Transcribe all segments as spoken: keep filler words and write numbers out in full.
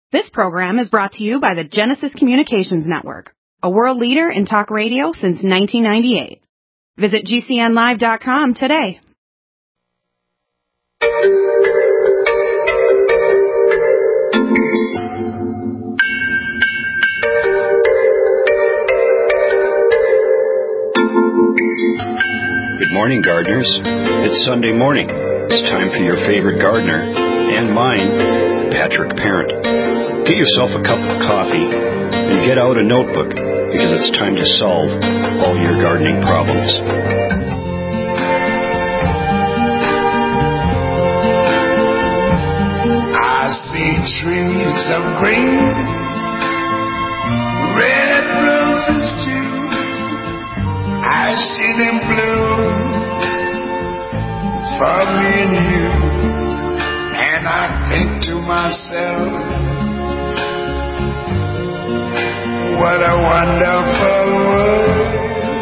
This program is brought to you by the Genesis Communications Network, a world leader in talk radio since nineteen ninety-eight. Visit G C N live dot com today. Good morning, gardeners. It's Sunday morning. It's time for your favorite gardener, and mine, Patrick Parent. Get yourself a cup of coffee and get out a notebook, because it's time to solve all your gardening problems. I see trees of green, red roses too. I see them bloom for me and you, and I think to myself, what a wonderful world.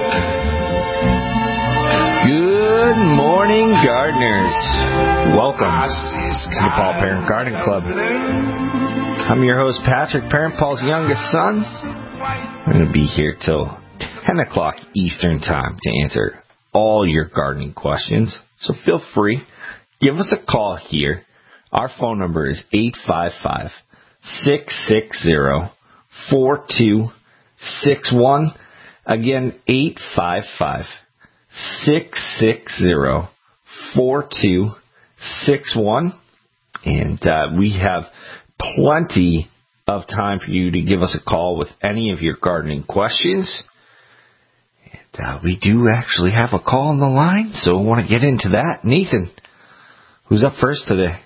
Good morning, gardeners. Welcome to the Paul Parent Garden Club. I'm your host, Patrick Parent, Paul's youngest son. I'm going to be here till ten o'clock Eastern Time to answer all your gardening questions. So feel free, give us a call here. Our phone number is eight five five, six six zero, four two six one. Again, eight five five, six six zero, four two six one. And uh, we have plenty of time for you to give us a call with any of your gardening questions. And uh, we do actually have a call on the line, so I want to get into that. Nathan, who's up first today?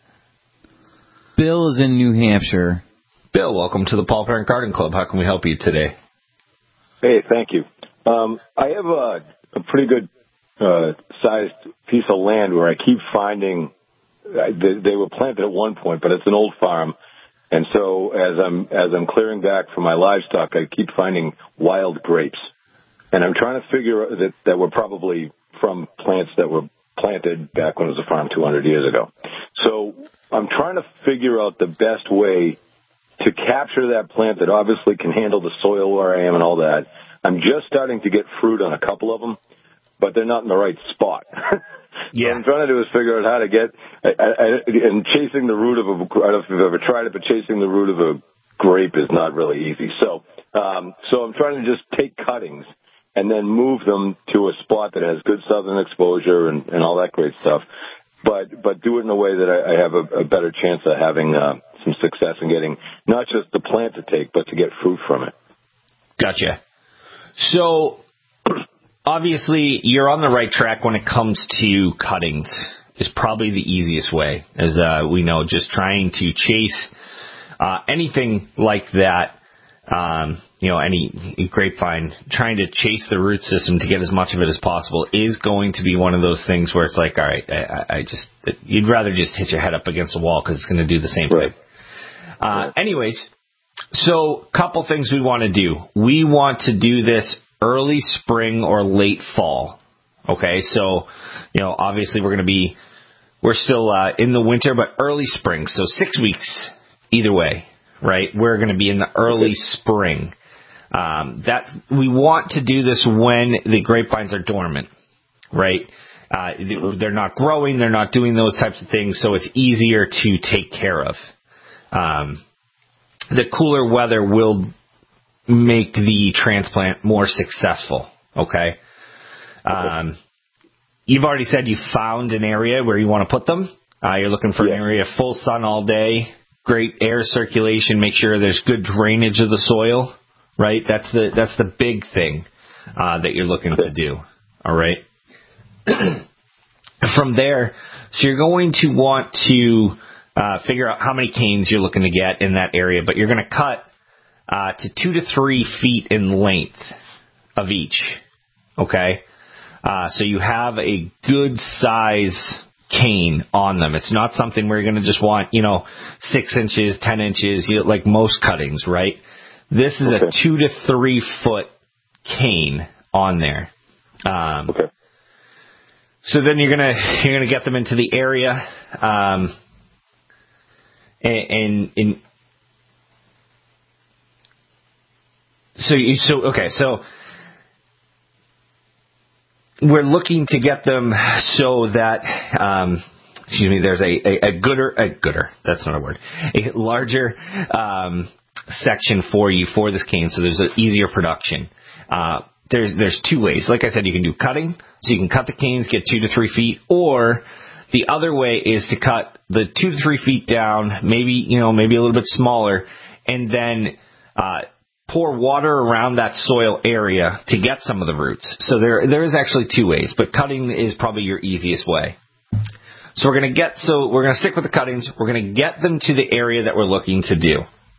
Bill is in New Hampshire. Bill, welcome to the Paul Parent Garden Club. How can we help you today? Hey, thank you. Um, I have a, a pretty good uh, sized piece of land where I keep finding uh, they, they were planted at one point, but it's an old farm, and so as I'm as I'm clearing back for my livestock, I keep finding wild grapes, and I'm trying to figure that that were probably from plants that were planted back when it was a farm two hundred years ago. So I'm trying to figure out the best way to capture that plant that obviously can handle the soil where I am and all that. I'm just starting to get fruit on a couple of them, but they're not in the right spot. Yeah. What I'm trying to do is figure out how to get, I, I, and chasing the root of a, I don't know if you've ever tried it, but chasing the root of a grape is not really easy. So, um, so I'm trying to just take cuttings and then move them to a spot that has good southern exposure and, and all that great stuff. But but do it in a way that I, I have a, a better chance of having uh, some success in getting not just the plant to take, but to get fruit from it. Gotcha. So, obviously, you're on the right track when it comes to cuttings. Is probably the easiest way, as uh, we know, just trying to chase uh, anything like that. Um, you know, any grapevine, trying to chase the root system to get as much of it as possible is going to be one of those things where it's like, all right, I, I just, you'd rather just hit your head up against the wall because it's going to do the same right. thing. Uh, right. Anyways, so couple things we want to do. We want to do this early spring or late fall. Okay, so, you know, obviously we're going to be, we're still uh, in the winter, but early spring, so six weeks either way. Right, we're going to be in the early spring. Um, that we want to do this when the grapevines are dormant, right? Uh, they're not growing, they're not doing those types of things, so it's easier to take care of. Um, the cooler weather will make the transplant more successful. Okay. Um, you've already said you found an area where you want to put them. Uh, you're looking for yeah. an area full sun all day. Great air circulation, make sure there's good drainage of the soil, right? That's the that's the big thing uh, that you're looking to do, all right? From there, so you're going to want to uh, figure out how many canes you're looking to get in that area, but you're going to cut uh, to two to three feet in length of each, okay? Uh, so you have a good size cane on them. It's not something where you're going to just want, you know, six inches, ten inches, you know, like most cuttings, right? This is okay. a two to three foot cane on there. Um, okay. So then you're gonna you're gonna get them into the area, um, and, and, and so you, so, okay, so we're looking to get them so that, um, excuse me, there's a, a, a gooder, a gooder, that's not a word, a larger, um, section for you for this cane, so there's an easier production. Uh, there's, there's two ways. Like I said, you can do cutting, so you can cut the canes, get two to three feet, or the other way is to cut the two to three feet down, maybe, you know, maybe a little bit smaller, and then, uh, pour water around that soil area to get some of the roots. So there, there is actually two ways, but cutting is probably your easiest way. So we're going to get, so we're going to stick with the cuttings. We're going to get them to the area that we're looking to do.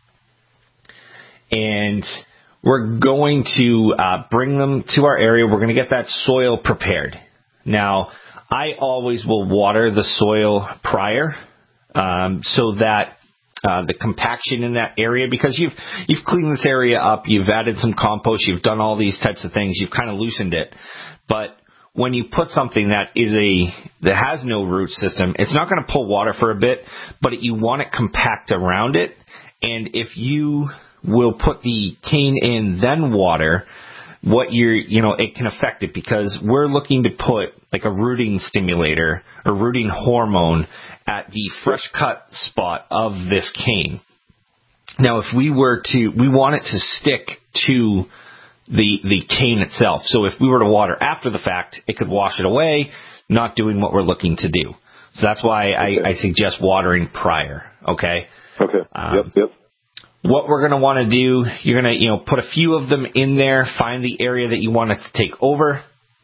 And we're going to uh, bring them to our area. We're going to get that soil prepared. Now, I always will water the soil prior, um, so that uh, the compaction in that area, because you've you've cleaned this area up, you've added some compost, you've done all these types of things, you've kind of loosened it. But when you put something that is a that has no root system, it's not going to pull water for a bit, but it, you want it compact around it. And if you will put the cane in, then water, what you're, you know, it can affect it, because we're looking to put like a rooting stimulator or rooting hormone at the fresh cut spot of this cane. Now, if we were to, we want it to stick to the, the cane itself. So if we were to water after the fact, it could wash it away, not doing what we're looking to do. So that's why okay. I, I suggest watering prior. Okay. Okay. Um, yep. Yep. What we're going to want to do, you're going to, you know, put a few of them in there, find the area that you want it to take over,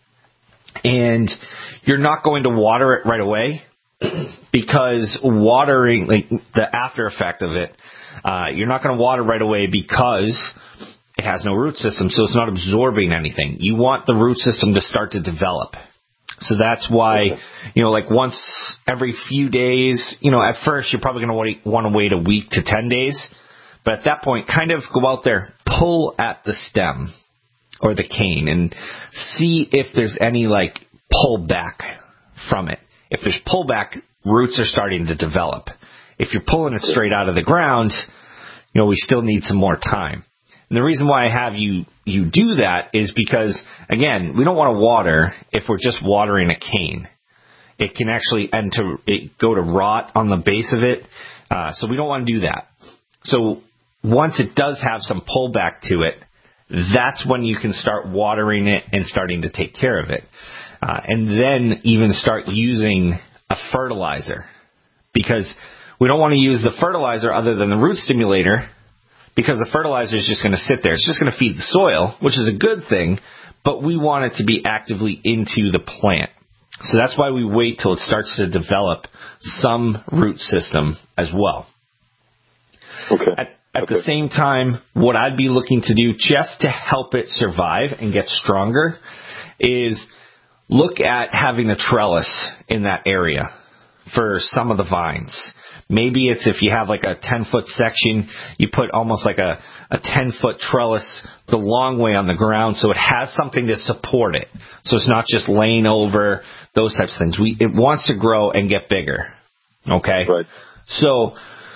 and you're not going to water it right away, because watering, like the after effect of it, uh, you're not going to water right away because it has no root system, so it's not absorbing anything. You want the root system to start to develop. So that's why, okay. you know, like once every few days, you know, at first you're probably going to want to wait a week to ten days. But at that point, kind of go out there, pull at the stem or the cane and see if there's any like pullback from it. If there's pullback, roots are starting to develop. If you're pulling it straight out of the ground, you know, we still need some more time. And the reason why I have you, you do that is because, again, we don't want to water if we're just watering a cane. It can actually end to it go to rot on the base of it. Uh, so we don't want to do that. So once it does have some pullback to it, that's when you can start watering it and starting to take care of it. Uh, and then even start using a fertilizer, because we don't want to use the fertilizer other than the root stimulator, because the fertilizer is just going to sit there. It's just going to feed the soil, which is a good thing, but we want it to be actively into the plant. So that's why we wait till it starts to develop some root system as well. Okay. At, at okay. the same time, what I'd be looking to do just to help it survive and get stronger is look at having a trellis in that area for some of the vines. Maybe it's if you have like a ten-foot section, you put almost like a, a ten-foot trellis the long way on the ground so it has something to support it. So it's not just laying over, those types of things. We, it wants to grow and get bigger. Okay? Right. So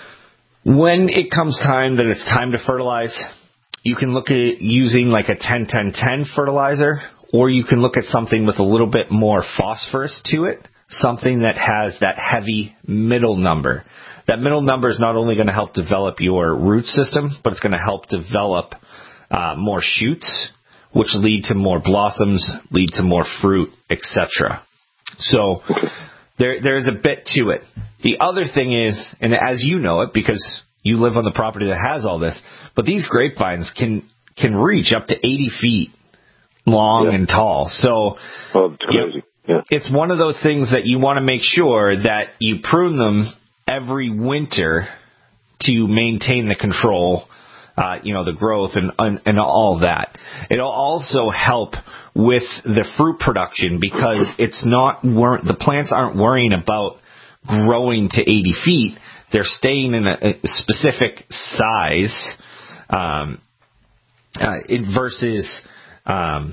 when it comes time that it's time to fertilize, you can look at using like a ten ten ten fertilizer, or you can look at something with a little bit more phosphorus to it, something that has that heavy middle number. That middle number is not only going to help develop your root system, but it's going to help develop uh, more shoots, which lead to more blossoms, lead to more fruit, et cetera. So there, there's a bit to it. The other thing is, and as you know it, because you live on the property that has all this, but these grapevines can can reach up to eighty feet long yeah. and tall. So oh, it's crazy. You know, yeah. it's one of those things that you want to make sure that you prune them every winter to maintain the control, uh, you know, the growth and, and and all that. It'll also help with the fruit production, because it's not wor- the plants aren't worrying about growing to eighty feet. They're staying in a, a specific size, um, uh, it versus, um,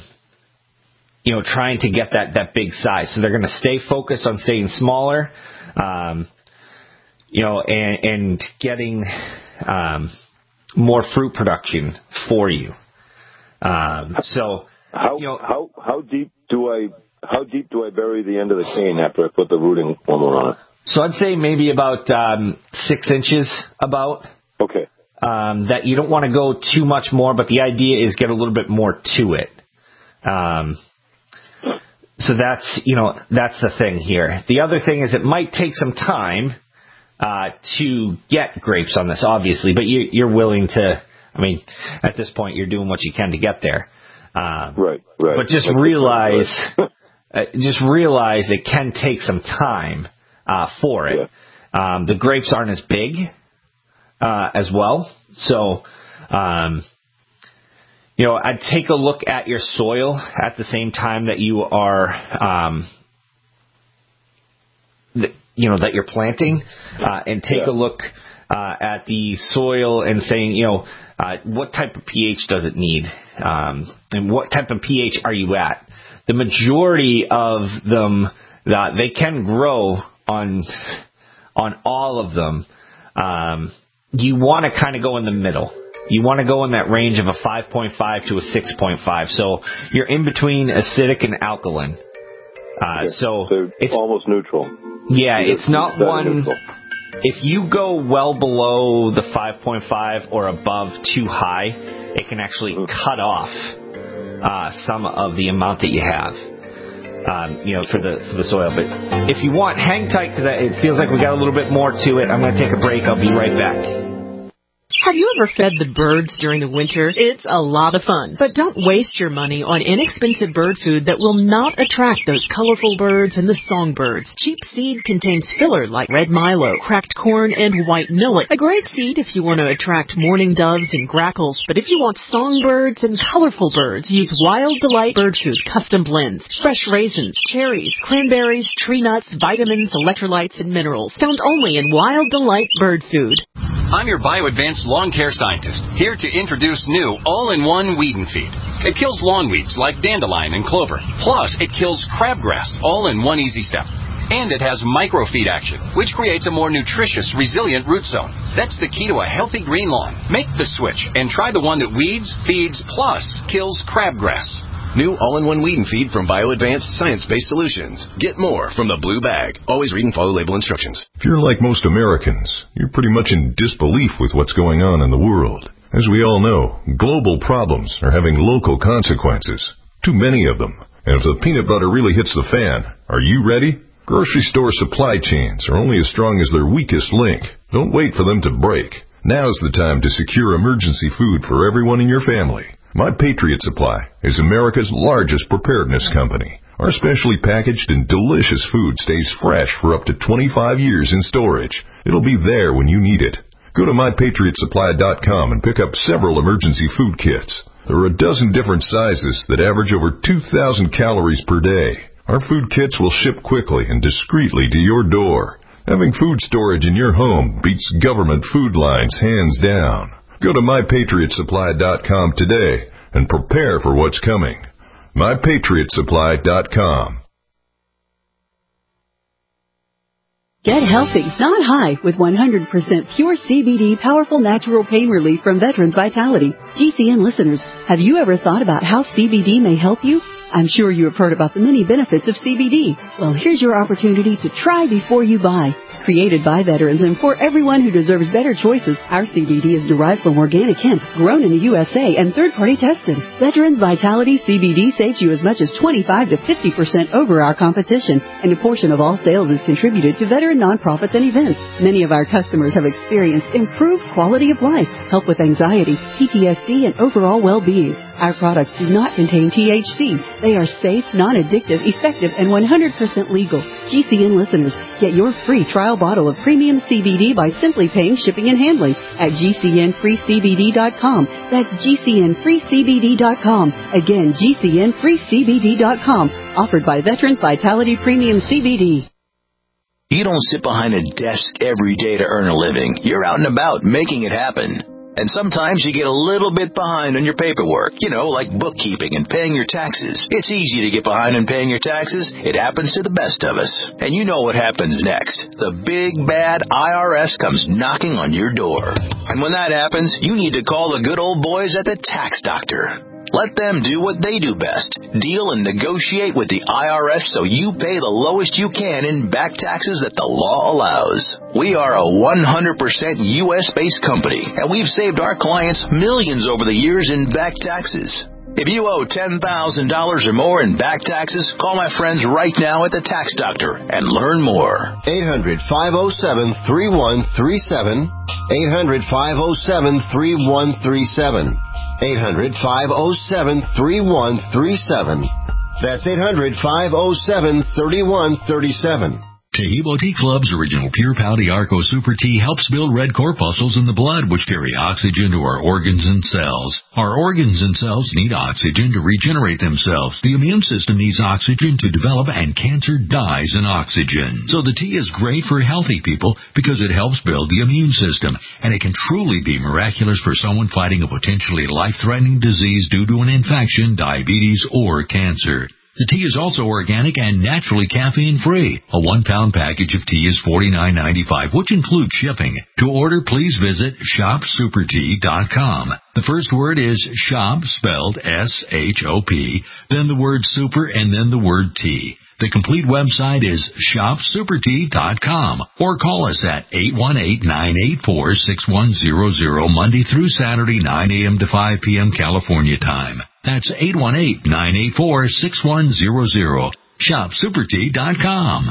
you know, trying to get that, that big size. So they're going to stay focused on staying smaller, um, you know, and, and getting um, more fruit production for you. Um, so, how you know, how how deep do I how deep do I bury the end of the cane after I put the rooting hormone on it? So I'd say maybe about um, six inches about. Okay. Um, that you don't want to go too much more, but the idea is get a little bit more to it. Um, so that's, you know, that's the thing here. The other thing is it might take some time uh, to get grapes on this, obviously, but you, you're willing to, I mean, at this point, you're doing what you can to get there. Um, right, right. But just that's realize, uh, just realize it can take some time uh, for it. Yeah. Um, the grapes aren't as big. Uh, as well. So, um, you know, I'd take a look at your soil at the same time that you are, um, th- you know, that you're planting, uh, and take yeah. a look uh, at the soil and saying, you know, uh, what type of pH does it need, um, and what type of pH are you at? The majority of them, uh, they can grow on on all of them. Um, You want to kind of go in the middle. You want to go in that range of a five point five to a six point five. So you're in between acidic and alkaline. Uh, okay. so, so it's almost neutral. Yeah, Either it's not one. Neutral. If you go well below the five point five or above too high, it can actually mm. cut off uh, some of the amount that you have. Um, you know, for the for the soil. But if you want, hang tight because it feels like we got a little bit more to it. I'm going to take a break. I'll be right back. Have you ever fed the birds during the winter? It's a lot of fun. But don't waste your money on inexpensive bird food that will not attract those colorful birds and the songbirds. Cheap seed contains filler like red milo, cracked corn, and white millet. A great seed if you want to attract mourning doves and grackles. But if you want songbirds and colorful birds, use Wild Delight Bird Food Custom Blends. Fresh raisins, cherries, cranberries, tree nuts, vitamins, electrolytes, and minerals. Found only in Wild Delight Bird Food. I'm your BioAdvanced lawn care scientist, here to introduce new all-in-one weed and feed. It kills lawn weeds like dandelion and clover. Plus, it kills crabgrass, all in one easy step. And it has microfeed action, which creates a more nutritious, resilient root zone. That's the key to a healthy green lawn. Make the switch and try the one that weeds, feeds, plus kills crabgrass. New all-in-one weed and feed from BioAdvanced Science-Based Solutions. Get more from the blue bag. Always read and follow label instructions. If you're like most Americans, you're pretty much in disbelief with what's going on in the world. As we all know, global problems are having local consequences. Too many of them. And if the peanut butter really hits the fan, are you ready? Grocery store supply chains are only as strong as their weakest link. Don't wait for them to break. Now's the time to secure emergency food for everyone in your family. My Patriot Supply is America's largest preparedness company. Our specially packaged and delicious food stays fresh for up to twenty-five years in storage. It'll be there when you need it. Go to my patriot supply dot com and pick up several emergency food kits. There are a dozen different sizes that average over two thousand calories per day. Our food kits will ship quickly and discreetly to your door. Having food storage in your home beats government food lines hands down. Go to my patriot supply dot com today and prepare for what's coming. my patriot supply dot com. Get healthy, not high, with one hundred percent pure C B D powerful natural pain relief from Veterans Vitality. G C N listeners, have you ever thought about how C B D may help you? I'm sure you have heard about the many benefits of C B D. Well, here's your opportunity to try before you buy. Created by veterans and for everyone who deserves better choices, our C B D is derived from organic hemp, grown in the U S A and third-party tested. Veterans Vitality C B D saves you as much as twenty-five to fifty percent over our competition, and a portion of all sales is contributed to veteran nonprofits and events. Many of our customers have experienced improved quality of life, help with anxiety, P T S D, and overall well-being. Our products do not contain T H C. They are safe, non-addictive, effective, and one hundred percent legal. G C N listeners, get your free trial bottle of premium C B D by simply paying shipping and handling at G C N free C B D dot com. That's G C N free C B D dot com. Again, G C N free C B D dot com. Offered by Veterans Vitality Premium C B D. You don't sit behind a desk every day to earn a living. You're out and about making it happen. And sometimes you get a little bit behind on your paperwork, you know, like bookkeeping and paying your taxes. It's easy to get behind on paying your taxes. It happens to the best of us. And you know what happens next. The big, bad I R S comes knocking on your door. And when that happens, you need to call the good old boys at the Tax Doctor. Let them do what they do best. Deal and negotiate with the I R S so you pay the lowest you can in back taxes that the law allows. We are a one hundred percent U S-based company, and we've saved our clients millions over the years in back taxes. If you owe ten thousand dollars or more in back taxes, call my friends right now at the Tax Doctor and learn more. eight hundred, five oh seven, three one three seven. eight hundred, five oh seven, three one three seven. eight hundred, five oh seven, three one three seven. That's eight hundred, five oh seven, three one three seven. Taheebo Tea Club's original Pure Pouty Arco Super Tea helps build red corpuscles in the blood, which carry oxygen to our organs and cells. Our organs and cells need oxygen to regenerate themselves. The immune system needs oxygen to develop, and cancer dies in oxygen. So the tea is great for healthy people because it helps build the immune system, and it can truly be miraculous for someone fighting a potentially life-threatening disease due to an infection, diabetes, or cancer. The tea is also organic and naturally caffeine-free. A one-pound package of tea is forty-nine ninety-five, which includes shipping. To order, please visit shop super tea dot com. The first word is shop, spelled S H O P, then the word super, and then the word tea. The complete website is shop super tea dot com, or call us at eight one eight, nine eight four, six one zero zero Monday through Saturday, nine a.m. to five p.m. California time. That's eight one eight, nine eight four, six one zero zero. shop super tea dot com.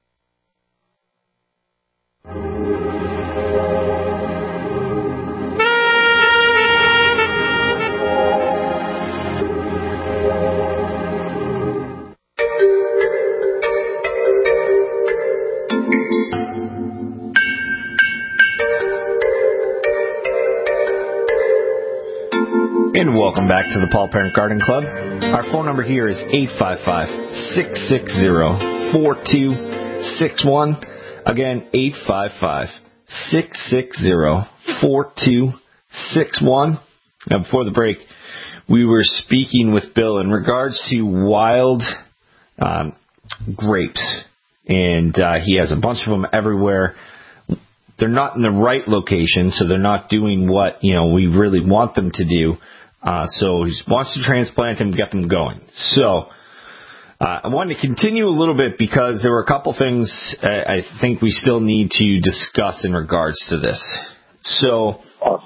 And welcome back to the Paul Parent Garden Club. Our phone number here is eight five five, six six zero, four two six one. Again, eight five five, six six zero, four two six one. Now, before the break, we were speaking with Bill in regards to wild um, grapes. And uh, he has a bunch of them everywhere. They're not in the right location, so they're not doing what, you know, we really want them to do. Uh, so he wants to transplant them, get them going. So uh, I wanted to continue a little bit because there were a couple things I, I think we still need to discuss in regards to this. So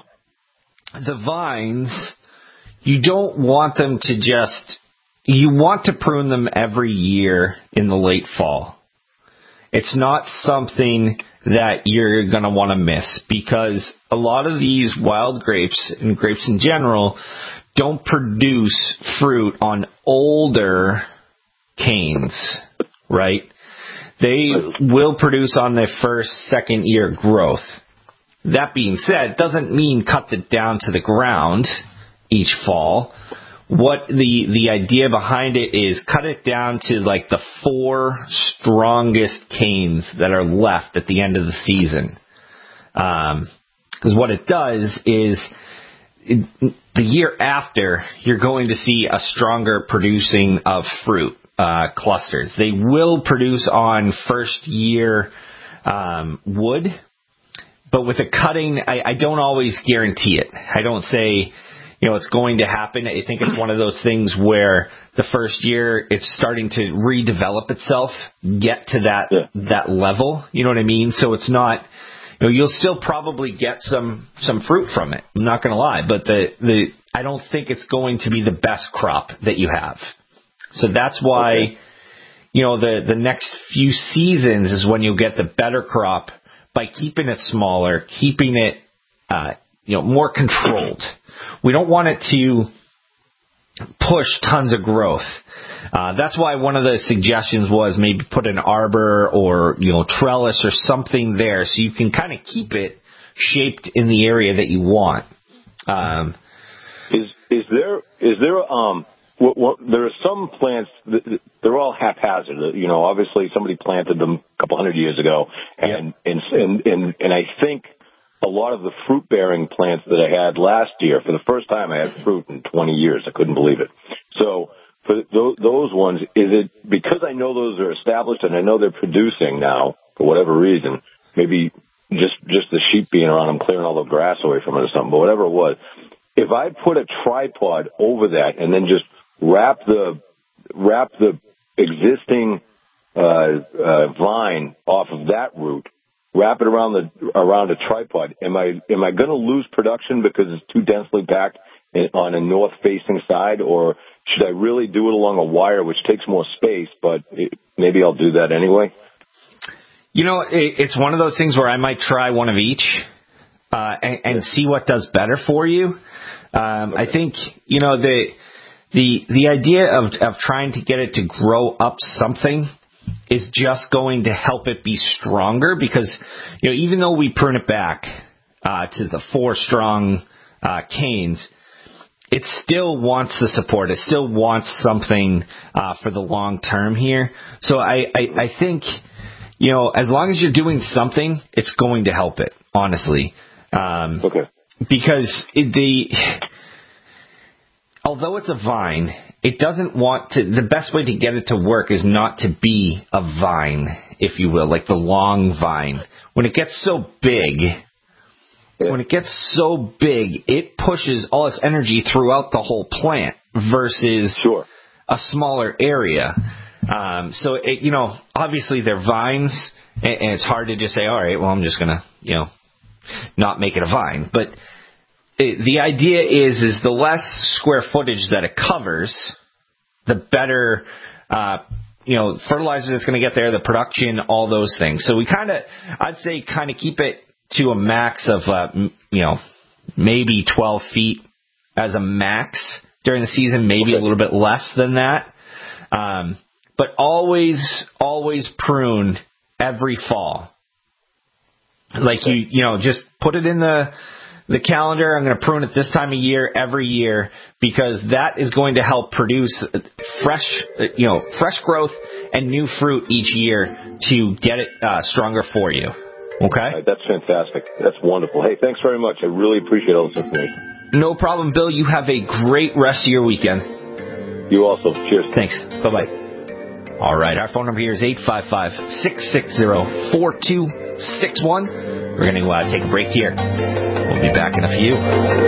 the vines, you don't want them to just, you want to prune them every year in the late fall. It's not something that you're going to want to miss because a lot of these wild grapes and grapes in general don't produce fruit on older canes, right? They will produce on their first, second year growth. That being said, doesn't mean cut it down to the ground each fall. What the, the idea behind it is cut it down to like the four strongest canes that are left at the end of the season. Um, because what it does is it, the year after, you're going to see a stronger producing of fruit uh, clusters. They will produce on first year um, wood, but with a cutting, I, I don't always guarantee it. I don't say, you know, it's going to happen. I think it's one of those things where the first year it's starting to redevelop itself, get to that yeah. that level. You know what I mean? So it's not, you know, you'll still probably get some some fruit from it. I'm not going to lie, but the the I don't think it's going to be the best crop that you have. So that's why, okay. you know, the the next few seasons is when you'll get the better crop by keeping it smaller, keeping it, uh, you know, more controlled. We don't want it to push tons of growth. Uh, that's why one of the suggestions was maybe put an arbor or, you know, trellis or something there so you can kind of keep it shaped in the area that you want. Um, is is there is there um what, what, there are some plants that, they're all haphazard. You know, obviously somebody planted them a couple hundred years ago, and yeah. and, and and and I think a lot of the fruit-bearing plants that I had last year, for the first time I had fruit in twenty years. I couldn't believe it. So for those, those ones, is it because I know those are established and I know they're producing now for whatever reason, maybe just just the sheep being around them clearing all the grass away from it or something, but whatever it was, if if I put a tripod over that and then just wrap the wrap the existing uh, uh, vine off of that root, wrap it around the around a tripod, am I am I going to lose production because it's too densely packed on a north-facing side, or should I really do it along a wire, which takes more space, but it, maybe I'll do that anyway? You know, it, it's one of those things where I might try one of each uh, and, and see what does better for you. Um, okay. I think, you know, the the the idea of of trying to get it to grow up something is just going to help it be stronger, because, you know, even though we prune it back uh, to the four strong uh, canes, it still wants the support. It still wants something uh, for the long term here. So I, I, I think, you know, as long as you're doing something, it's going to help it, honestly. Um, okay. Because it, the, although it's a vine, it doesn't want to, the best way to get it to work is not to be a vine, if you will, like the long vine. When it gets so big, When it gets so big, it pushes all its energy throughout the whole plant versus sure. a smaller area. Um, so, it, you know, obviously they're vines, and, and it's hard to just say, all right, well, I'm just going to, you know, not make it a vine. But it, the idea is, is the less square footage that it covers, the better, uh, you know, fertilizer that's going to get there, the production, all those things. So we kind of, I'd say kind of keep it to a max of, uh, you know, maybe twelve feet as a max during the season, maybe okay. a little bit less than that. Um, but always, always prune every fall. Like you, you know, just put it in the, the calendar. I'm going to prune it this time of year every year, because that is going to help produce fresh, you know, fresh growth and new fruit each year to get it uh, stronger for you. Okay. Right, that's fantastic. That's wonderful. Hey, thanks very much. I really appreciate all this information. No problem, Bill. You have a great rest of your weekend. You also. Cheers. Thanks. Bye-bye. All right. Our phone number here is eight five five, six six zero, four two six one. We're going to uh, take a break here. We'll be back in a few.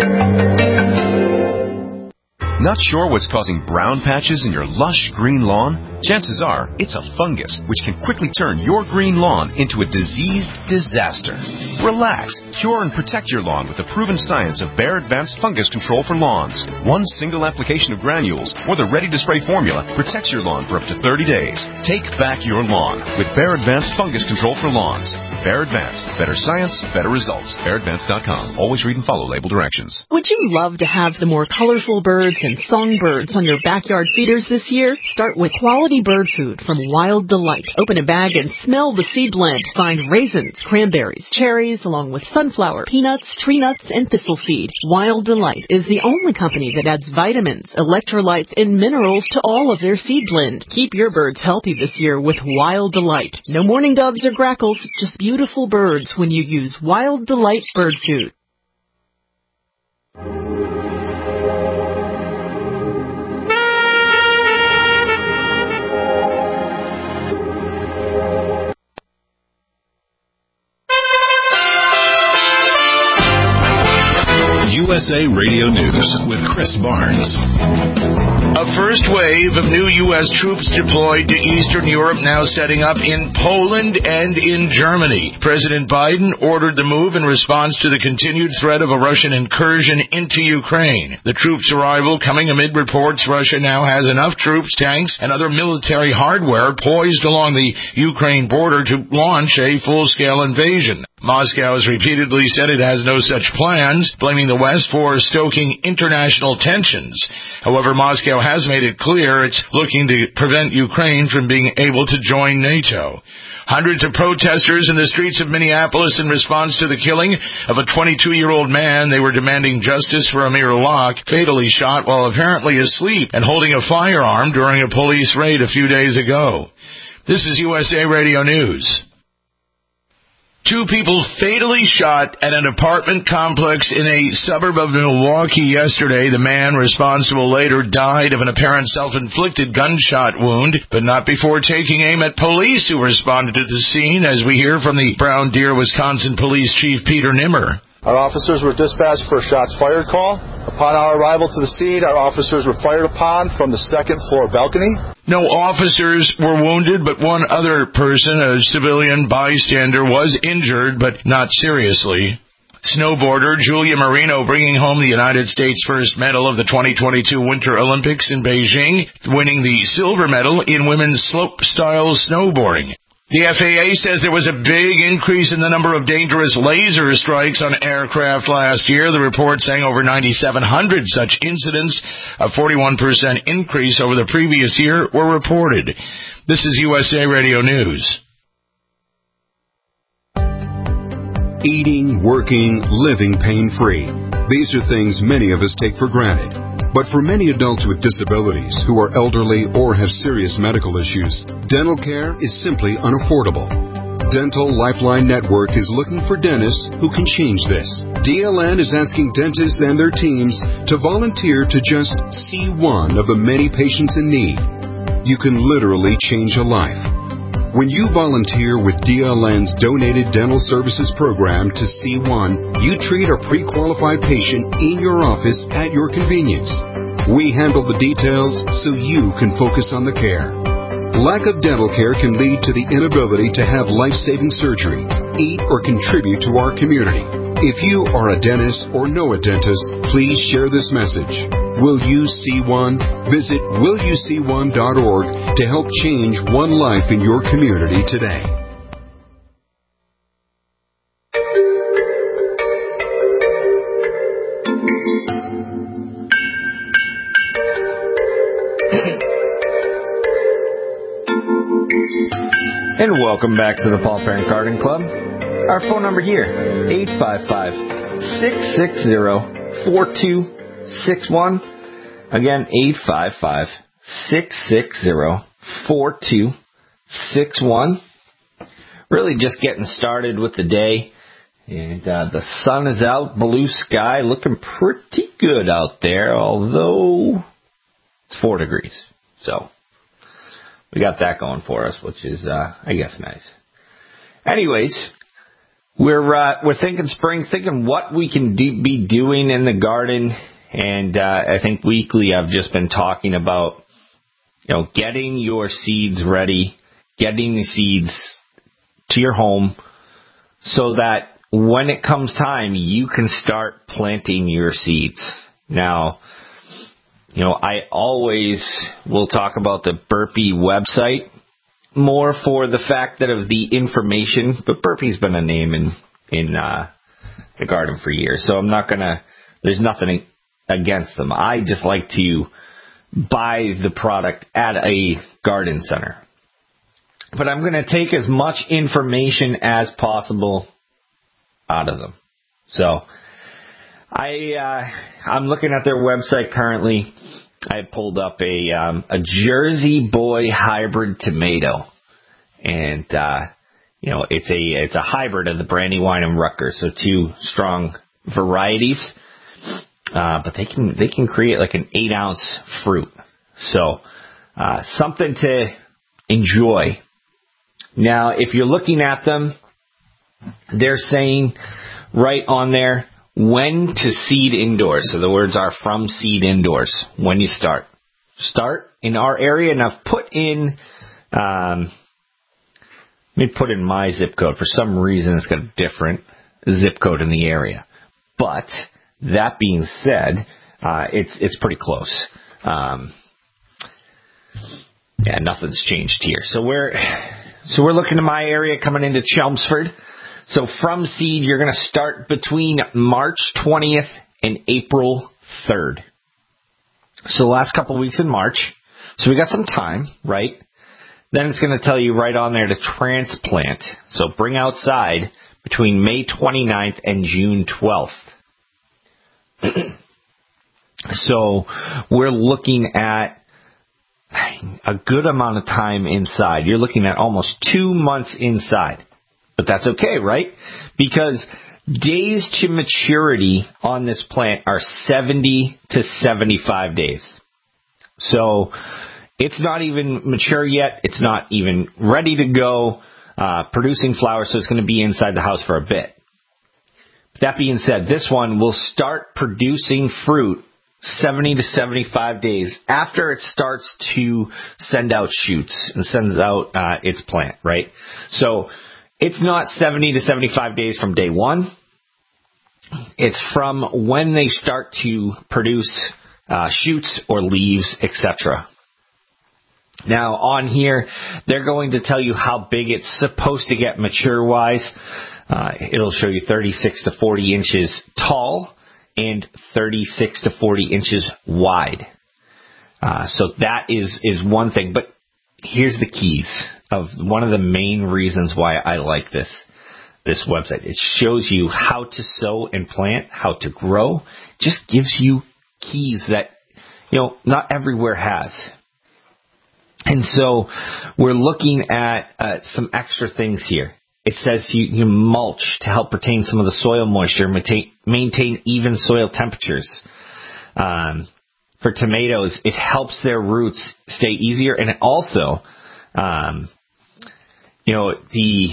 Not sure what's causing brown patches in your lush green lawn? Chances are it's a fungus, which can quickly turn your green lawn into a diseased disaster. Relax, cure and protect your lawn with the proven science of Bayer Advanced Fungus Control for Lawns. One single application of granules or the ready-to-spray formula protects your lawn for up to thirty days. Take back your lawn with Bayer Advanced Fungus Control for Lawns. Bayer Advanced. Better science, better results. Bayer Advanced dot com. Always read and follow label directions. Would you love to have the more colorful birds and songbirds on your backyard feeders this year? Start with quality bird food from Wild Delight. Open a bag and smell the seed blend. Find raisins, cranberries, cherries, along with sunflower, peanuts, tree nuts, and thistle seed. Wild Delight is the only company that adds vitamins, electrolytes, and minerals to all of their seed blend. Keep your birds healthy this year with Wild Delight. No mourning doves or grackles, just beautiful birds when you use Wild Delight bird food. U S A Radio News with Chris Barnes. A first wave of new U S troops deployed to Eastern Europe now setting up in Poland and in Germany. President Biden ordered the move in response to the continued threat of a Russian incursion into Ukraine. The troops' arrival coming amid reports Russia now has enough troops, tanks, and other military hardware poised along the Ukraine border to launch a full-scale invasion. Moscow has repeatedly said it has no such plans, blaming the West for stoking international tensions. However, Moscow has made it clear it's looking to prevent Ukraine from being able to join NATO. Hundreds of protesters in the streets of Minneapolis in response to the killing of a twenty-two-year-old man. They were demanding justice for Amir Locke, fatally shot while apparently asleep and holding a firearm during a police raid a few days ago. This is U S A Radio News. Two people fatally shot at an apartment complex in a suburb of Milwaukee yesterday. The man responsible later died of an apparent self-inflicted gunshot wound, but not before taking aim at police who responded to the scene, as we hear from the Brown Deer, Wisconsin Police Chief Peter Nimmer. Our officers were dispatched for a shots fired call. Upon our arrival to the scene, our officers were fired upon from the second floor balcony. No officers were wounded, but one other person, a civilian bystander, was injured, but not seriously. Snowboarder Julia Marino bringing home the United States' first medal of the twenty twenty-two Winter Olympics in Beijing, winning the silver medal in women's slopestyle snowboarding. The F A A says there was a big increase in the number of dangerous laser strikes on aircraft last year. The report saying over nine thousand seven hundred such incidents, a forty-one percent increase over the previous year, were reported. This is U S A Radio News. Eating, working, living pain-free. These are things many of us take for granted. But for many adults with disabilities who are elderly or have serious medical issues, dental care is simply unaffordable. Dental Lifeline Network is looking for dentists who can change this. D L N is asking dentists and their teams to volunteer to just see one of the many patients in need. You can literally change a life. When you volunteer with D L N's Donated Dental Services Program to C one, you treat a pre-qualified patient in your office at your convenience. We handle the details so you can focus on the care. Lack of dental care can lead to the inability to have life-saving surgery, eat, or contribute to our community. If you are a dentist or know a dentist, please share this message. Will you see one? Visit will you see one dot org to help change one life in your community today. And welcome back to the Paul Parent Garden Club. Our phone number here, eight five five, six six zero, four two six one. Again, eight five five, six six zero, four two six one. Really just getting started with the day. And uh, the sun is out, blue sky, looking pretty good out there, although it's four degrees. So we got that going for us, which is, uh, I guess, nice. Anyways, we're uh, we're thinking spring, thinking what we can do, be doing in the garden. And uh, I think weekly I've just been talking about, you know, getting your seeds ready, getting the seeds to your home so that when it comes time, you can start planting your seeds. Now, you know, I always will talk about the Burpee website more for the fact that of the information, but Burpee's been a name in, in uh, the garden for years, so I'm not going to, there's nothing against them. I just like to buy the product at a garden center. But I'm going to take as much information as possible out of them. So I uh, I'm looking at their website currently. I pulled up a um, a Jersey Boy hybrid tomato, and uh, you know it's a it's a hybrid of the Brandywine and Rutgers, so two strong varieties. Uh, but they can they can create like an eight ounce fruit, so uh, something to enjoy. Now, if you're looking at them, they're saying right on there when to seed indoors. So the words are from seed indoors. When you start, start in our area, and I've put in. Um, let me put in my zip code. For some reason, it's got a different zip code in the area, but that being said, uh, it's it's pretty close. Um, yeah, nothing's changed here. So we're so we're looking to my area coming into Chelmsford. So from seed, you're going to start between March twentieth and April third. So the last couple of weeks in March. So we got some time, right? Then it's going to tell you right on there to transplant. So bring outside between May twenty-ninth and June twelfth. So we're looking at a good amount of time inside. You're looking at almost two months inside. But that's okay, right? Because days to maturity on this plant are seventy to seventy-five days. So it's not even mature yet. It's not even ready to go, uh, producing flowers, so it's going to be inside the house for a bit. that being said, this one will start producing fruit seventy to seventy-five days after it starts to send out shoots and sends out uh, its plant, right? So it's not seventy to seventy-five days from day one. It's from when they start to produce uh, shoots or leaves, et cetera. Now, on here, they're going to tell you how big it's supposed to get mature-wise. Uh, it'll show you thirty-six to forty inches tall and thirty-six to forty inches wide. Uh, so that is, is one thing. But here's the keys of one of the main reasons why I like this, this website. It shows you how to sow and plant, how to grow. Just gives you keys that, you know, not everywhere has. And so we're looking at uh, some extra things here. It says you, you mulch to help retain some of the soil moisture, maintain, maintain even soil temperatures. Um, for tomatoes, it helps their roots stay easier, and it also, um, you know, the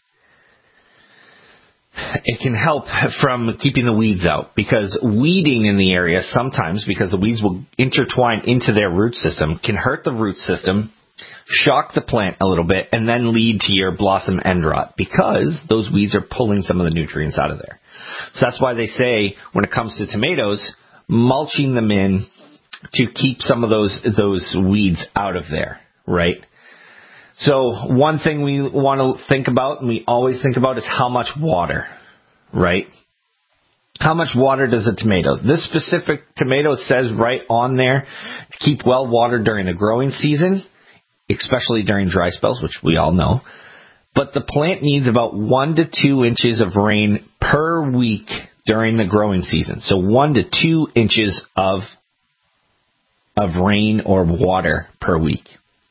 it can help from keeping the weeds out, because weeding in the area sometimes, because the weeds will intertwine into their root system, can hurt the root system, shock the plant a little bit, and then lead to your blossom end rot, because those weeds are pulling some of the nutrients out of there. So that's why they say when it comes to tomatoes, mulching them in to keep some of those those weeds out of there, right? So one thing we want to think about, and we always think about, is how much water, right? How much water does a tomato? This specific tomato says right on there to keep well watered during the growing season, especially during dry spells, which we all know. But the plant needs about one to two inches of rain per week during the growing season. So one to two inches of, of rain or water per week.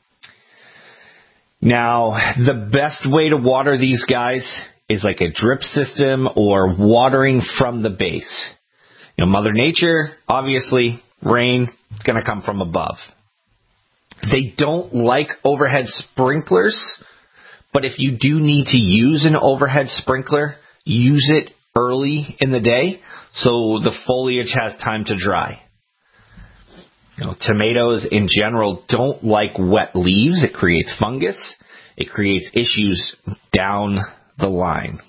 Now, the best way to water these guys is like a drip system or watering from the base. You know, Mother Nature, obviously, rain is going to come from above. They don't like overhead sprinklers, but if you do need to use an overhead sprinkler, use it early in the day so the foliage has time to dry. You know, tomatoes in general don't like wet leaves. It creates fungus. It creates issues down the line.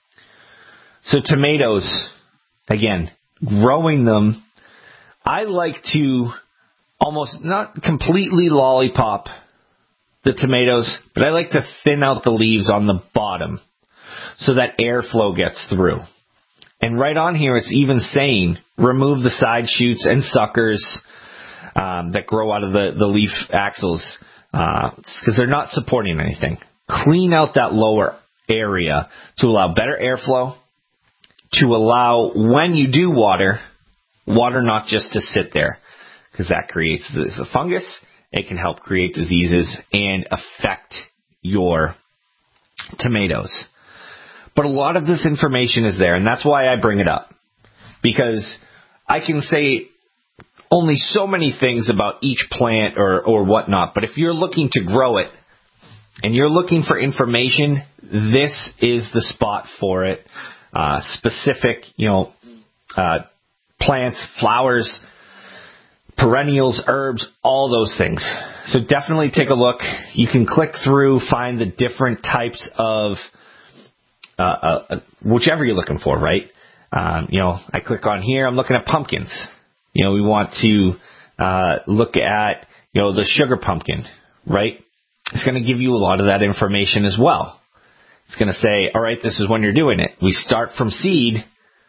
So tomatoes, again, growing them, I like to almost not completely lollipop the tomatoes, but I like to thin out the leaves on the bottom so that airflow gets through. And right on here, it's even saying remove the side shoots and suckers Um, that grow out of the, the leaf axils, because uh, they're not supporting anything. Clean out that lower area to allow better airflow, to allow, when you do water, water not just to sit there, because that creates the, the fungus. It can help create diseases and affect your tomatoes. But a lot of this information is there, and that's why I bring it up, because I can say only so many things about each plant or, or whatnot. But if you're looking to grow it and you're looking for information, this is the spot for it. Uh, specific, you know, uh, plants, flowers, perennials, herbs, all those things. So definitely take a look. You can click through, find the different types of, uh, uh, whichever you're looking for, right? Um, you know, I click on here, I'm looking at pumpkins. You know, we want to uh, look at, you know, the sugar pumpkin, right? It's going to give you a lot of that information as well. It's going to say, all right, this is when you're doing it. We start from seed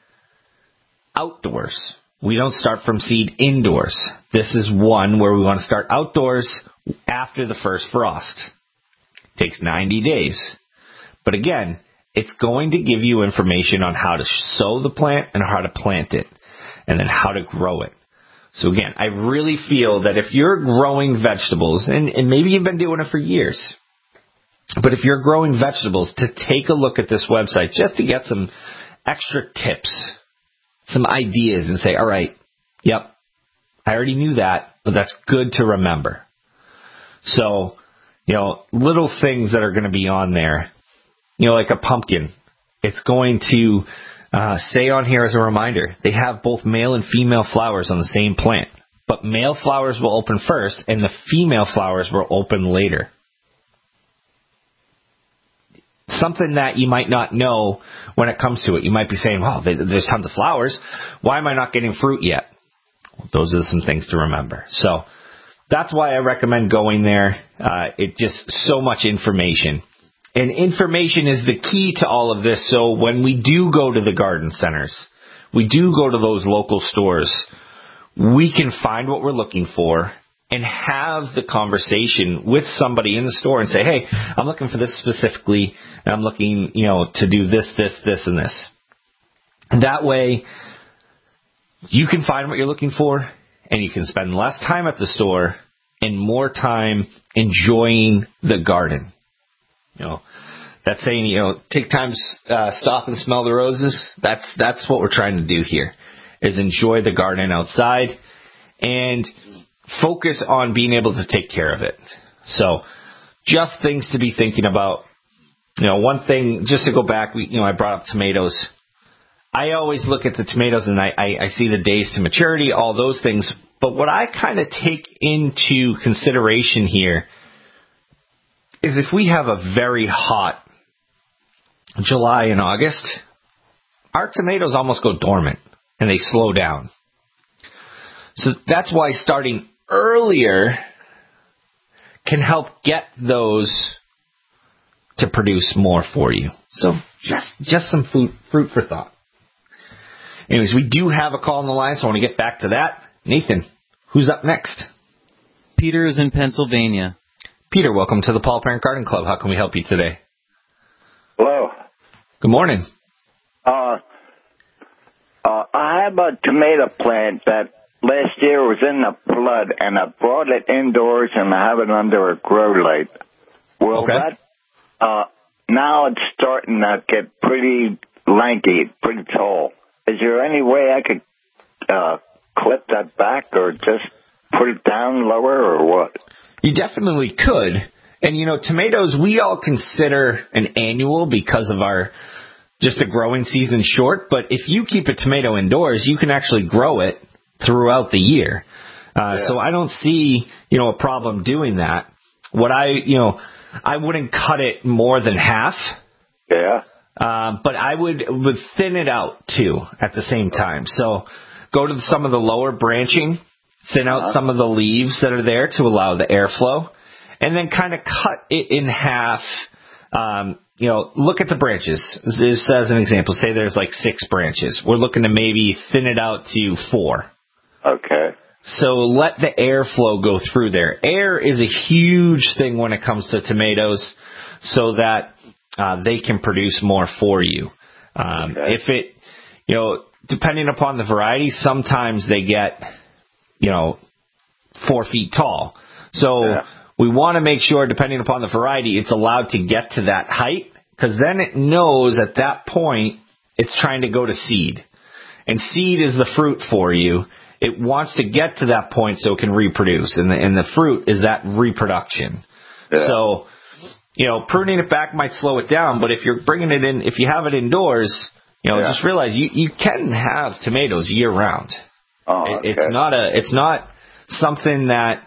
outdoors. We don't start from seed indoors. This is one where we want to start outdoors after the first frost. It takes ninety days. But again, it's going to give you information on how to sow the plant and how to plant it, and then how to grow it. So again, I really feel that if you're growing vegetables, and, and maybe you've been doing it for years, but if you're growing vegetables, to take a look at this website just to get some extra tips, some ideas, and say, all right, yep, I already knew that, but that's good to remember. So, you know, little things that are going to be on there, you know, like a pumpkin, it's going to Uh, say on here as a reminder, they have both male and female flowers on the same plant, but male flowers will open first and the female flowers will open later. Something that you might not know when it comes to it. You might be saying, well, there's tons of flowers. Why am I not getting fruit yet? Well, those are some things to remember. So that's why I recommend going there. Uh, it just so much information. And information is the key to all of this. So when we do go to the garden centers, we do go to those local stores, we can find what we're looking for and have the conversation with somebody in the store and say, hey, I'm looking for this specifically, and I'm looking, you know, to do this, this, this, and this. And that way, you can find what you're looking for, and you can spend less time at the store and more time enjoying the garden. You know, that's saying, you know, take time, uh, stop and smell the roses. That's, that's what we're trying to do here, is enjoy the garden outside and focus on being able to take care of it. So just things to be thinking about. You know, one thing, just to go back, we, you know, I brought up tomatoes. I always look at the tomatoes and I, I, I see the days to maturity, all those things. But what I kind of take into consideration here is if we have a very hot July and August, our tomatoes almost go dormant and they slow down. So that's why starting earlier can help get those to produce more for you. So just just some food, fruit for thought. Anyways, we do have a call on the line, so I want to get back to that. Nathan, who's up next? Peter is in Pennsylvania. Peter, welcome to the Paul Parent Garden Club. How can we help you today? Hello. Good morning. Uh, uh, I have a tomato plant that last year was in the flood, and I brought it indoors and I have it under a grow light. Well, okay. that, uh, now it's starting to get pretty lanky, pretty tall. Is there any way I could uh, clip that back or just put it down lower or what? You definitely could. And, you know, tomatoes, we all consider an annual because of our, just the growing season short. But if you keep a tomato indoors, you can actually grow it throughout the year. Uh, yeah. So I don't see, you know, a problem doing that. What I, you know, I wouldn't cut it more than half. Yeah. Uh, but I would, would thin it out too at the same time. So go to some of the lower branching, thin out uh-huh. some of the leaves that are there to allow the airflow, and then kind of cut it in half. Um, you know, look at the branches. This as an example, say there's like six branches. We're looking to maybe thin it out to four. Okay. So let the airflow go through there. Air is a huge thing when it comes to tomatoes, so that uh, they can produce more for you. Um, okay. If it, you know, depending upon the variety, sometimes they get, you know, four feet tall. So yeah. we want to make sure, depending upon the variety, it's allowed to get to that height, because then it knows at that point it's trying to go to seed. And seed is the fruit for you. It wants to get to that point so it can reproduce. And the, and the fruit is that reproduction. Yeah. So, you know, pruning it back might slow it down, but if you're bringing it in, if you have it indoors, you know, yeah. just realize you, you can have tomatoes year round. Oh, okay. It's not a, it's not something that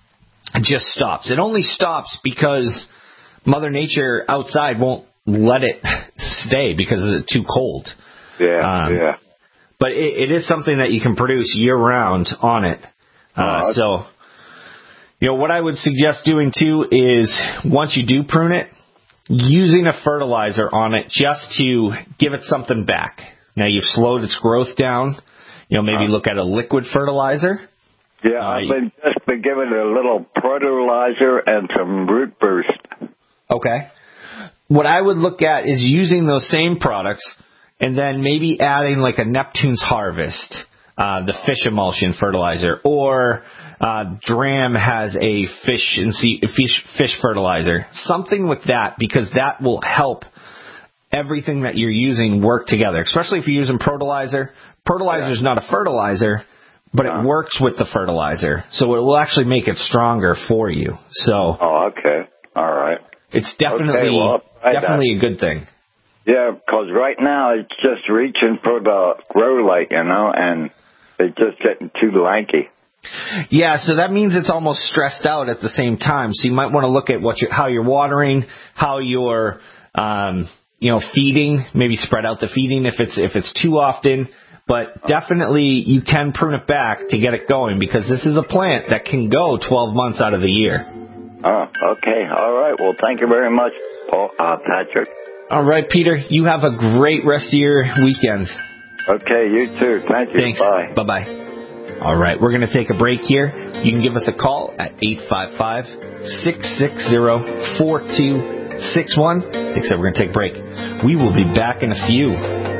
just stops. It only stops because Mother Nature outside won't let it stay because it's too cold. Yeah, um, yeah. But it, it is something that you can produce year round on it. Uh, oh, okay. So, you know, what I would suggest doing too is once you do prune it, using a fertilizer on it just to give it something back. Now you've slowed its growth down. You know, maybe look at a liquid fertilizer. Yeah, uh, I've been just been giving it a little fertilizer and some root boost. Okay. What I would look at is using those same products and then maybe adding like a Neptune's Harvest, uh, the fish emulsion fertilizer, or uh, Dram has a fish and sea, fish, fish fertilizer, something with that, because that will help everything that you're using work together, especially if you're using Protolizer. Protolizer is not a fertilizer, but it works with the fertilizer, so it will actually make it stronger for you. So, oh, okay, all right. It's definitely okay, well, definitely that. a good thing. Yeah, because right now it's just reaching for the grow light, you know, and it's just getting too lanky. Yeah, so that means it's almost stressed out at the same time. So you might want to look at what you're, how you're watering, how you're, um, you know, feeding. Maybe spread out the feeding if it's if it's too often. But definitely you can prune it back to get it going because this is a plant that can go twelve months out of the year. Oh, okay. All right. Well, thank you very much, Paul, uh, Patrick. All right, Peter. You have a great rest of your weekend. Okay, you too. Thank you. Thanks. Bye. Bye-bye. All right, we're going to take a break here. You can give us a call at eight five five, six six zero, four two six one. Like I said, we're going to take a break. We will be back in a few.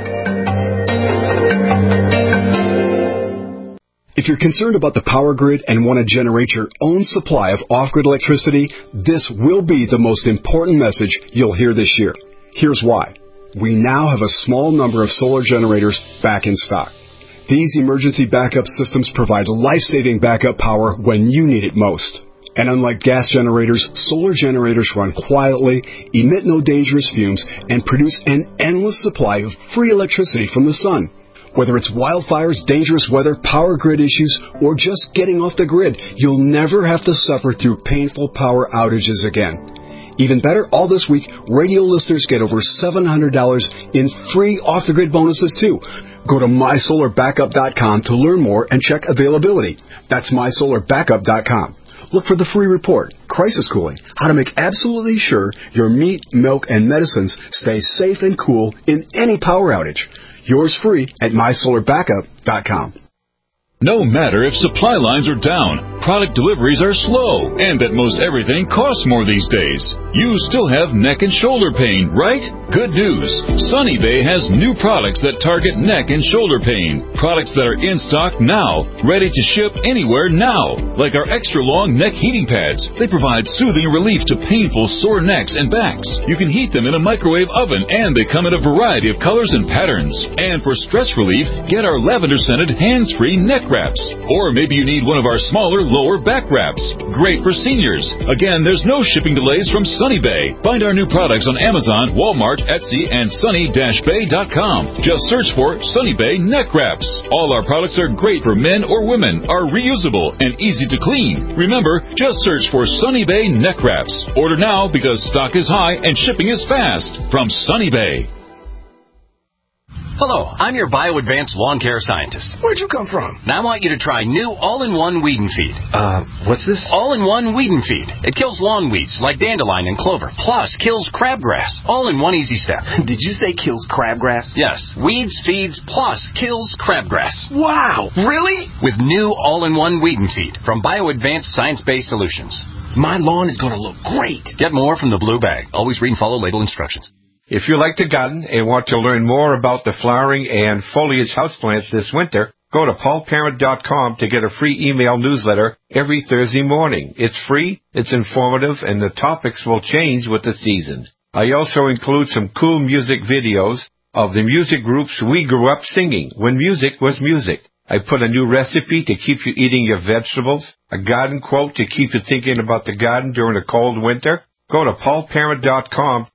If you're concerned about the power grid and want to generate your own supply of off-grid electricity, this will be the most important message you'll hear this year. Here's why. We now have a small number of solar generators back in stock. These emergency backup systems provide life-saving backup power when you need it most. And unlike gas generators, solar generators run quietly, emit no dangerous fumes, and produce an endless supply of free electricity from the sun. Whether it's wildfires, dangerous weather, power grid issues, or just getting off the grid, you'll never have to suffer through painful power outages again. Even better, all this week, radio listeners get over seven hundred dollars in free off-the-grid bonuses, too. Go to my solar backup dot com to learn more and check availability. That's my solar backup dot com. Look for the free report, Crisis Cooling, how to make absolutely sure your meat, milk, and medicines stay safe and cool in any power outage. Yours free at my solar backup dot com. No matter if supply lines are down, product deliveries are slow, and that most everything costs more these days, you still have neck and shoulder pain, right? Good news. Sunny Bay has new products that target neck and shoulder pain. Products that are in stock now, ready to ship anywhere now. Like our extra long neck heating pads. They provide soothing relief to painful sore necks and backs. You can heat them in a microwave oven, and they come in a variety of colors and patterns. And for stress relief, get our lavender-scented hands-free neck wraps. Or maybe you need one of our smaller lower back wraps. Great for seniors. Again, there's no shipping delays from Sunny Bay. Find our new products on Amazon, Walmart, Etsy, and sunny dash bay dot com. Just search for Sunny Bay Neck Wraps. All our products are great for men or women, are reusable, and easy to clean. Remember, just search for Sunny Bay Neck Wraps. Order now because stock is high and shipping is fast. From Sunny Bay. Hello, I'm your BioAdvanced lawn care scientist. Where'd you come from? Now I want you to try new all-in-one weed and feed. Uh, what's this? All-in-one weed and feed. It kills lawn weeds like dandelion and clover, plus kills crabgrass, all in one easy step. Did you say kills crabgrass? Yes, weeds, feeds, plus kills crabgrass. Wow, really? With new all-in-one weed and feed from BioAdvanced science-based solutions. My lawn is going to look great. Get more from the blue bag. Always read and follow label instructions. If you like to garden and want to learn more about the flowering and foliage houseplants this winter, go to paul parent dot com to get a free email newsletter every Thursday morning. It's free, it's informative, and the topics will change with the seasons. I also include some cool music videos of the music groups we grew up singing when music was music. I put a new recipe to keep you eating your vegetables, a garden quote to keep you thinking about the garden during a cold winter. Go to paul parent dot com.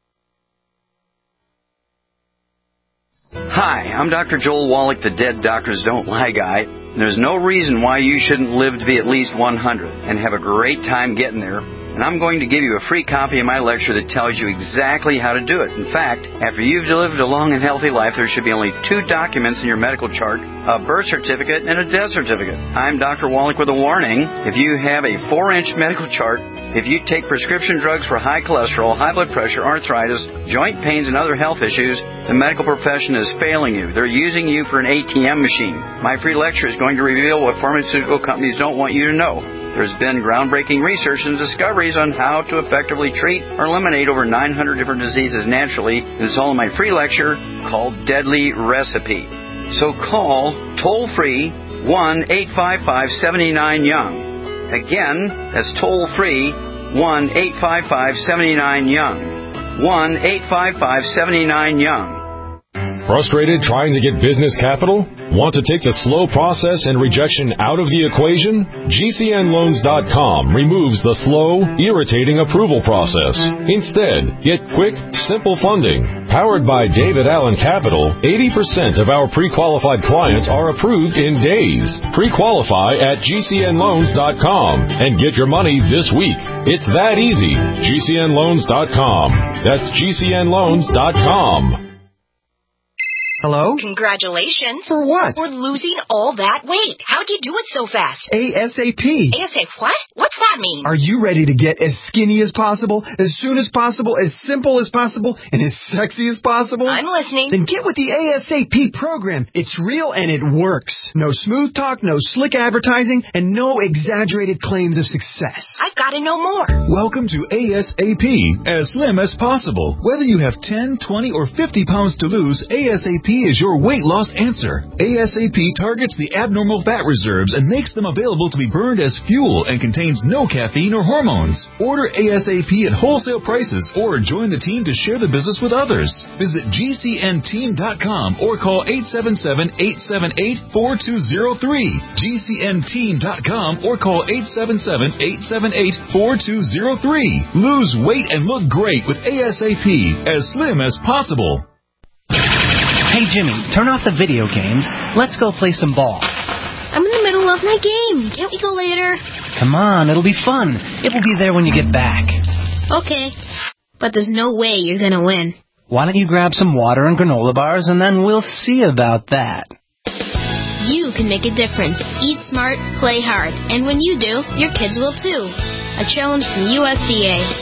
Hi, I'm Doctor Joel Wallach, the Dead Doctors Don't Lie guy. There's no reason why you shouldn't live to be at least one hundred and have a great time getting there. And I'm going to give you a free copy of my lecture that tells you exactly how to do it. In fact, after you've lived a long and healthy life, there should be only two documents in your medical chart, a birth certificate and a death certificate. I'm Doctor Wallach with a warning. If you have a four-inch medical chart, if you take prescription drugs for high cholesterol, high blood pressure, arthritis, joint pains, and other health issues, the medical profession is failing you. They're using you for an A T M machine. My free lecture is going to reveal what pharmaceutical companies don't want you to know. There's been groundbreaking research and discoveries on how to effectively treat or eliminate over nine hundred different diseases naturally, and it's all in my free lecture called Deadly Recipe. So call toll-free one eight five five, seven nine, young. Again, that's toll-free one eight five five, seven nine, young. one eight five five, seven nine, young. Frustrated trying to get business capital? Want to take the slow process and rejection out of the equation? G C N Loans dot com removes the slow, irritating approval process. Instead, get quick, simple funding. Powered by David Allen Capital, eighty percent of our pre-qualified clients are approved in days. Pre-qualify at G C N Loans dot com and get your money this week. It's that easy. G C N Loans dot com. That's G C N Loans dot com. Hello? Congratulations. For what? For losing all that weight. How'd you do it so fast? ASAP. ASAP what? What's that mean? Are you ready to get as skinny as possible, as soon as possible, as simple as possible, and as sexy as possible? I'm listening. Then get with the ASAP program. It's real and it works. No smooth talk, no slick advertising, and no exaggerated claims of success. I've got to know more. Welcome to ASAP, as slim as possible. Whether you have ten, twenty, or fifty pounds to lose, ASAP is your weight loss answer. ASAP targets the abnormal fat reserves and makes them available to be burned as fuel and contains no caffeine or hormones. Order ASAP at wholesale prices or join the team to share the business with others. Visit G C N team dot com or call eight seven seven, eight seven eight, four two zero three. G C N team dot com or call eight seven seven, eight seven eight, four two zero three. Lose weight and look great with ASAP, as slim as possible. Hey, Jimmy, turn off the video games. Let's go play some ball. I'm in the middle of my game. Can't we go later? Come on, it'll be fun. It will be there when you get back. Okay, but there's no way you're going to win. Why don't you grab some water and granola bars, and then we'll see about that. You can make a difference. Eat smart, play hard. And when you do, your kids will too. A challenge from U S D A.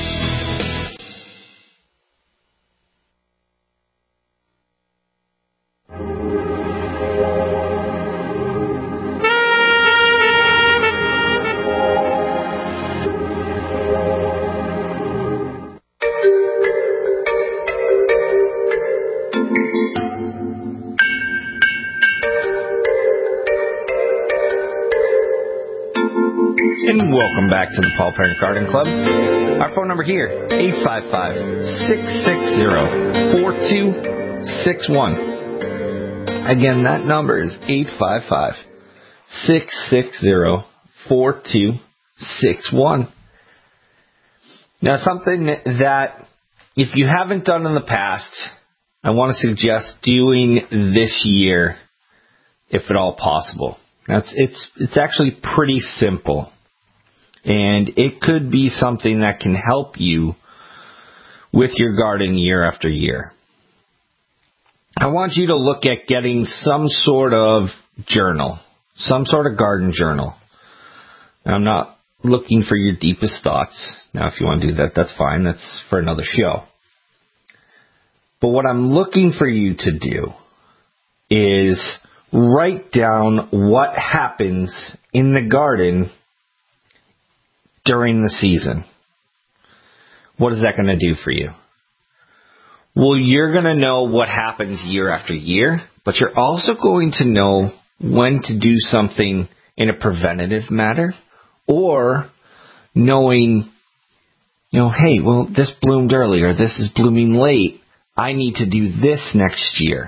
And welcome back to the Paul Parent Garden Club. Our phone number here, eight five five, six six zero, four two six one. Again, that number is eight five five, six six zero, four two six one. Now, something that, if you haven't done in the past, I want to suggest doing this year, if at all possible. That's, it's, it's actually pretty simple. And it could be something that can help you with your garden year after year. I want you to look at getting some sort of journal, some sort of garden journal. Now, I'm not looking for your deepest thoughts. Now, if you want to do that, that's fine. That's for another show. But what I'm looking for you to do is write down what happens in the garden during the season. What is that going to do for you? Well, you're going to know what happens year after year, but you're also going to know when to do something in a preventative manner, or knowing, you know, hey, well, this bloomed early or this is blooming late. I need to do this next year.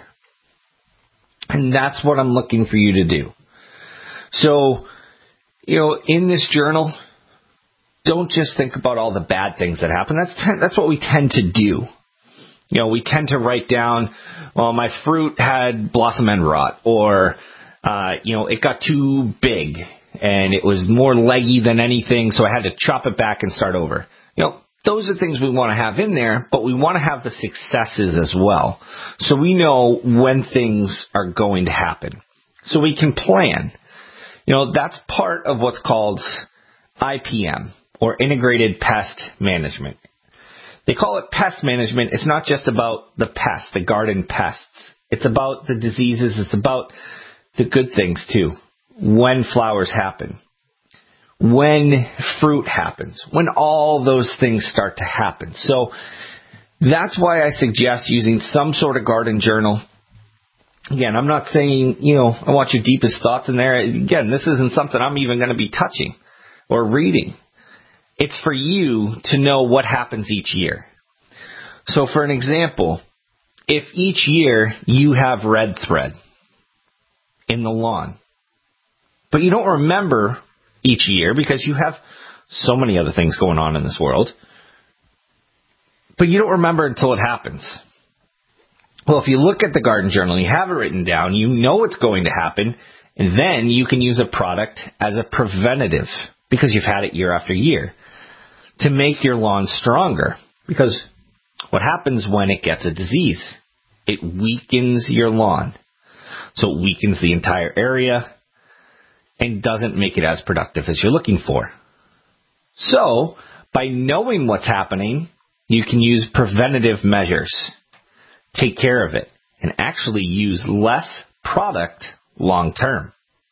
And that's what I'm looking for you to do. So, you know, in this journal, don't just think about all the bad things that happen. That's that's what we tend to do. You know, we tend to write down, well, my fruit had blossom end rot, or, uh, you know, it got too big and it was more leggy than anything, so I had to chop it back and start over. You know, those are things we want to have in there, but we want to have the successes as well, so we know when things are going to happen, so we can plan. You know, that's part of what's called I P M, or Integrated Pest Management. They call it pest management. It's not just about the pests, the garden pests. It's about the diseases. It's about the good things too. When flowers happen, when fruit happens, when all those things start to happen. So that's why I suggest using some sort of garden journal. Again, I'm not saying, you know, I want your deepest thoughts in there. Again, this isn't something I'm even going to be touching or reading. It's for you to know what happens each year. So for an example, if each year you have red thread, in the lawn. But you don't remember each year because you have so many other things going on in this world. But you don't remember until it happens. Well, if you look at the garden journal and you have it written down, you know it's going to happen, and then you can use a product as a preventative because you've had it year after year to make your lawn stronger. Because what happens when it gets a disease? It weakens your lawn. So it weakens the entire area and doesn't make it as productive as you're looking for. So, by knowing what's happening, you can use preventative measures. Take care of it and actually use less product long term.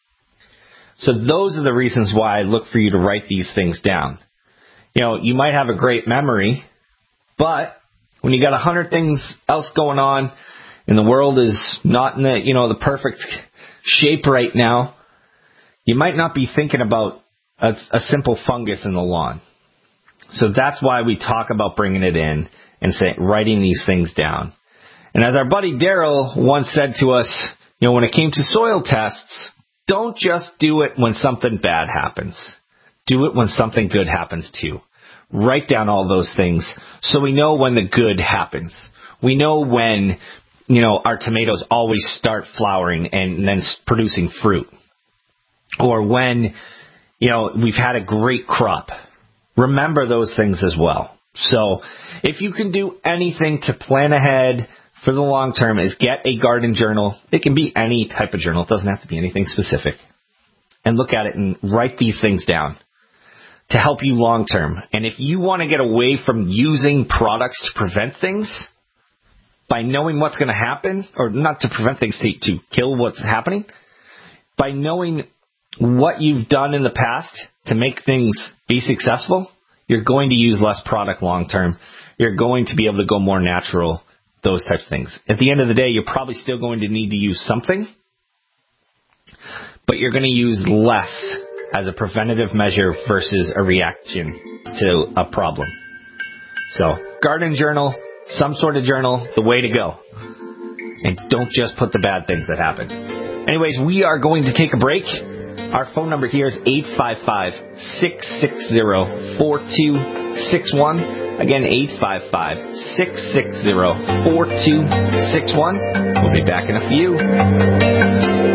So those are the reasons why I look for you to write these things down. You know, you might have a great memory, but when you got a hundred things else going on and the world is not in the, you know, the perfect shape right now, you might not be thinking about a, a simple fungus in the lawn. So that's why we talk about bringing it in and say, writing these things down. And as our buddy Daryl once said to us, you know, when it came to soil tests, don't just do it when something bad happens. Do it when something good happens too. Write down all those things so we know when the good happens. We know when, you know, our tomatoes always start flowering and then producing fruit. Or when, you know, we've had a great crop. Remember those things as well. So if you can do anything to plan ahead for the long term, is get a garden journal. It can be any type of journal. It doesn't have to be anything specific. And look at it and write these things down to help you long term. And if you want to get away from using products to prevent things, by knowing what's going to happen, or not to prevent things, to, to kill what's happening, by knowing what you've done in the past to make things be successful, you're going to use less product long term. You're going to be able to go more natural, those types of things. At the end of the day, you're probably still going to need to use something, but you're going to use less as a preventative measure versus a reaction to a problem. So, garden journal, some sort of journal, the way to go. And don't just put the bad things that happen. Anyways, we are going to take a break. Our phone number here is eight five five, six six zero, four two six one. Again, eight five five, six six zero, four two six one. We'll be back in a few.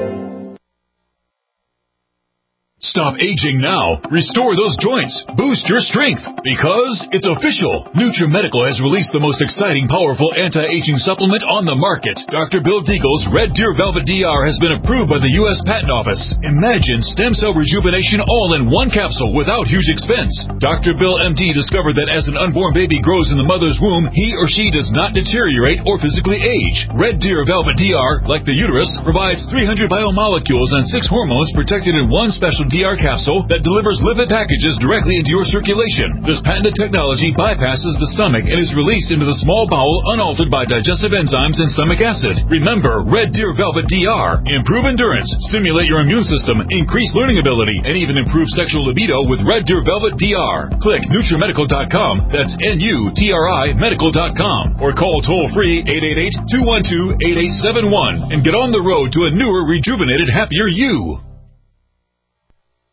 Stop aging now. Restore those joints. Boost your strength. Because it's official. NutriMedical has released the most exciting, powerful anti-aging supplement on the market. Doctor Bill Deagle's Red Deer Velvet D R has been approved by the U S Patent Office. Imagine stem cell rejuvenation all in one capsule without huge expense. Doctor Bill M D discovered that as an unborn baby grows in the mother's womb, he or she does not deteriorate or physically age. Red Deer Velvet D R, like the uterus, provides three hundred biomolecules and six hormones protected in one special D R capsule that delivers lipid packages directly into your circulation. This patented technology bypasses the stomach and is released into the small bowel unaltered by digestive enzymes and stomach acid. Remember, Red Deer Velvet D R. Improve endurance, stimulate your immune system, increase learning ability, and even improve sexual libido with Red Deer Velvet D R. Click NutriMedical dot com, that's N U T R I Medical dot com, or call toll-free eight eight eight, two one two, eight eight seven one and get on the road to a newer, rejuvenated, happier you.